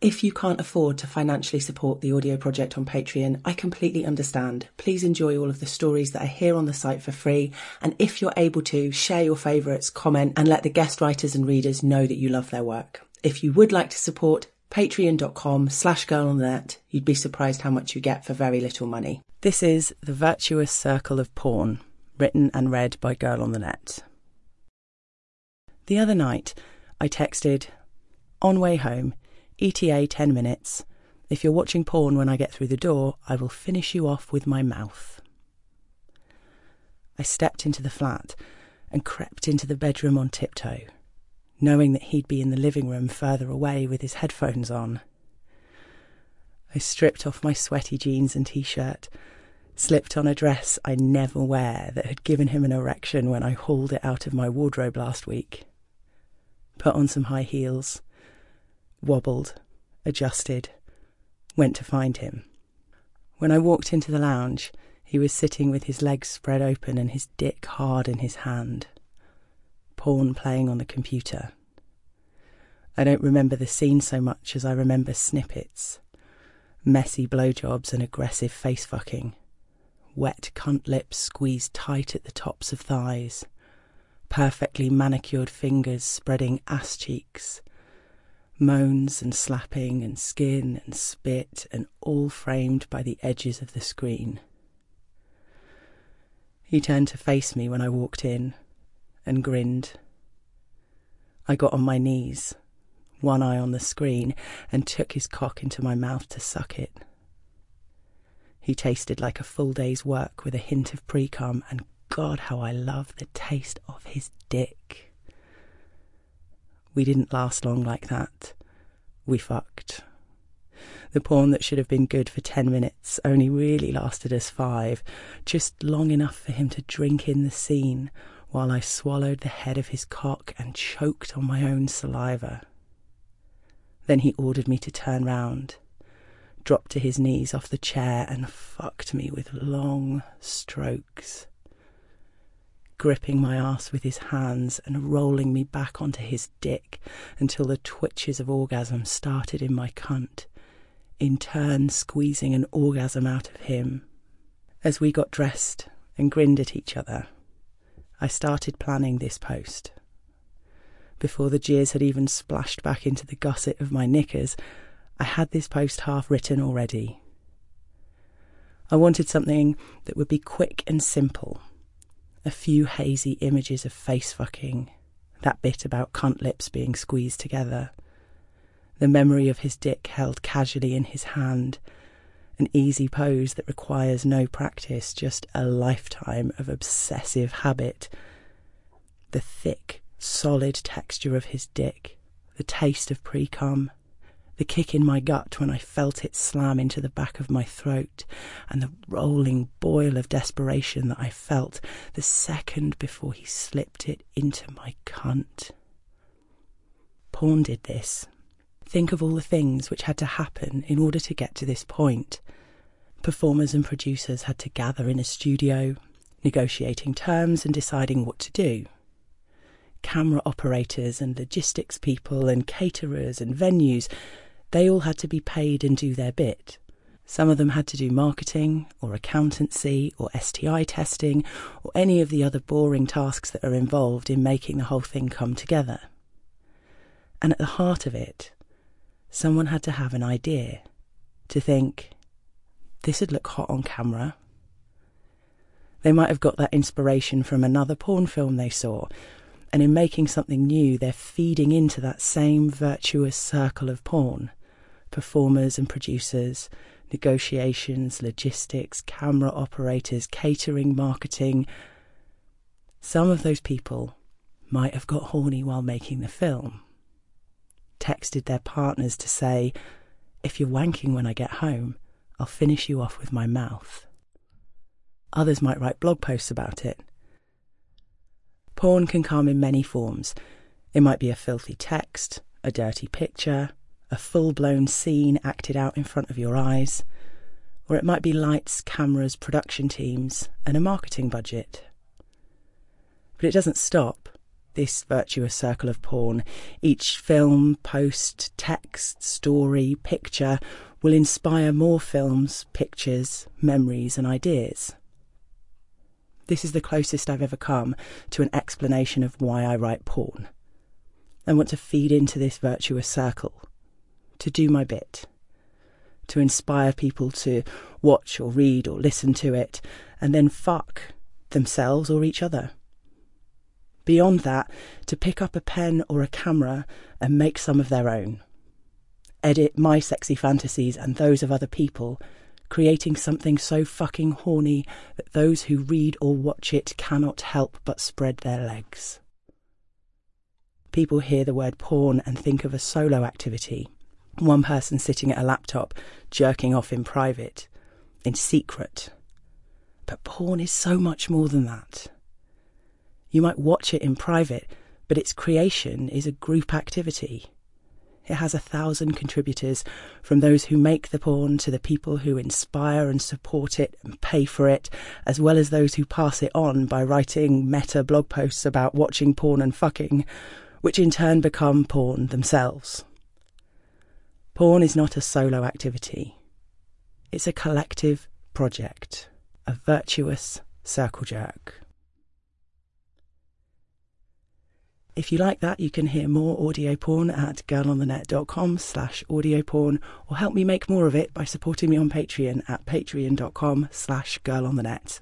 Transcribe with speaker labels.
Speaker 1: If you can't afford to financially support the audio project on Patreon, I completely understand. Please enjoy all of the stories that are here on the site for free. And if you're able to, share your favourites, comment, and let the guest writers and readers know that you love their work. If you would like to support, patreon.com/girlonthenet. You'd be surprised how much you get for very little money. This is The Virtuous Circle of Porn, written and read by Girl on the Net. The other night, I texted, "On way home, ETA 10 minutes. If you're watching porn when I get through the door, I will finish you off with my mouth." I stepped into the flat and crept into the bedroom on tiptoe, knowing that he'd be in the living room further away with his headphones on. I stripped off my sweaty jeans and t-shirt, slipped on a dress I never wear that had given him an erection when I hauled it out of my wardrobe last week, put on some high heels, wobbled, adjusted, went to find him. When I walked into the lounge, he was sitting with his legs spread open and his dick hard in his hand, porn playing on the computer. I don't remember the scene so much as I remember snippets, messy blowjobs and aggressive face-fucking, wet cunt lips squeezed tight at the tops of thighs, perfectly manicured fingers spreading ass cheeks, moans and slapping and skin and spit, and all framed by the edges of the screen. He turned to face me when I walked in and grinned. I got on my knees, one eye on the screen, and took his cock into my mouth to suck it. He tasted like a full day's work with a hint of pre-cum, and God, how I loved the taste of his dick. We didn't last long like that. We fucked. The porn that should have been good for 10 minutes only really lasted us 5, just long enough for him to drink in the scene while I swallowed the head of his cock and choked on my own saliva. Then he ordered me to turn round, dropped to his knees off the chair and fucked me with long strokes, gripping my ass with his hands and rolling me back onto his dick until the twitches of orgasm started in my cunt, in turn squeezing an orgasm out of him. As we got dressed and grinned at each other, I started planning this post. Before the jizz had even splashed back into the gusset of my knickers, I had this post half written already. I wanted something that would be quick and simple. A few hazy images of face-fucking, that bit about cunt lips being squeezed together, the memory of his dick held casually in his hand, an easy pose that requires no practice, just a lifetime of obsessive habit, the thick, solid texture of his dick, the taste of pre-cum, the kick in my gut when I felt it slam into the back of my throat, and the rolling boil of desperation that I felt the second before he slipped it into my cunt. Porn did this. Think of all the things which had to happen in order to get to this point. Performers and producers had to gather in a studio, negotiating terms and deciding what to do. Camera operators and logistics people and caterers and venues, they all had to be paid and do their bit. Some of them had to do marketing or accountancy or STI testing or any of the other boring tasks that are involved in making the whole thing come together. And at the heart of it, someone had to have an idea, to think, this would look hot on camera. They might have got that inspiration from another porn film they saw, and in making something new, they're feeding into that same virtuous circle of porn. Performers and producers, negotiations, logistics, camera operators, catering, marketing. Some of those people might have got horny while making the film, texted their partners to say, "If you're wanking when I get home, I'll finish you off with my mouth." Others might write blog posts about it. Porn can come in many forms. It might be a filthy text, a dirty picture, a full-blown scene acted out in front of your eyes, or it might be lights, cameras, production teams, and a marketing budget. But it doesn't stop. this virtuous circle of porn. Each film, post, text, story, picture will inspire more films, pictures, memories and ideas. This is the closest I've ever come to an explanation of why I write porn. I want to feed into this virtuous circle, to do my bit, to inspire people to watch or read or listen to it, and then fuck themselves or each other. Beyond that, to pick up a pen or a camera and make some of their own. Edit my sexy fantasies and those of other people, creating something so fucking horny that those who read or watch it cannot help but spread their legs. People hear the word porn and think of a solo activity. One person sitting at a laptop, jerking off in private, in secret. But porn is so much more than that. You might watch it in private, but its creation is a group activity. It has 1,000 contributors, from those who make the porn to the people who inspire and support it and pay for it, as well as those who pass it on by writing meta blog posts about watching porn and fucking, which in turn become porn themselves. Porn is not a solo activity. It's a collective project, a virtuous circle jerk. If you like that, you can hear more audio porn at girlonthenet.com/audioporn, or help me make more of it by supporting me on Patreon at patreon.com/girlonthenet.